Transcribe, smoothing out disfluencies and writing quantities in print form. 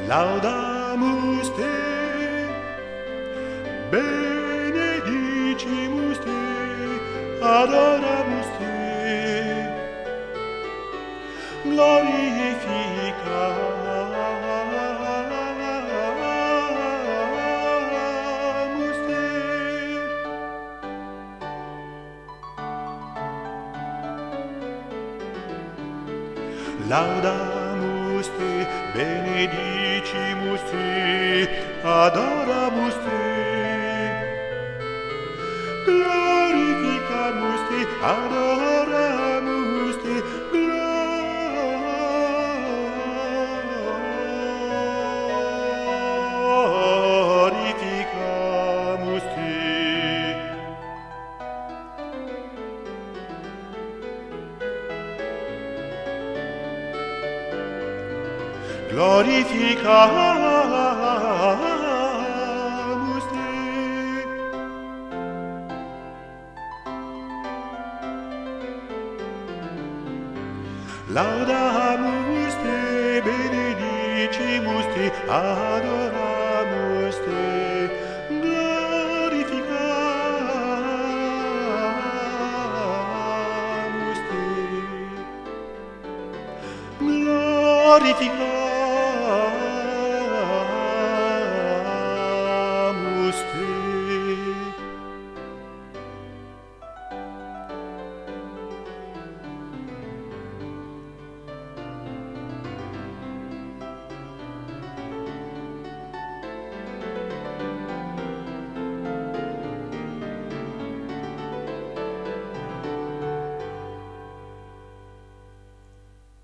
Laudamus te, benedicimus te, adoramus te, glorificamus te. Laudamus te, benedicimus te, adoramus te, glorificamus te, adoramus te, glorificamus te. Glorificamus te. Laudamus te, benedicimus te, adoramus te, glorificamus te. Glorificamus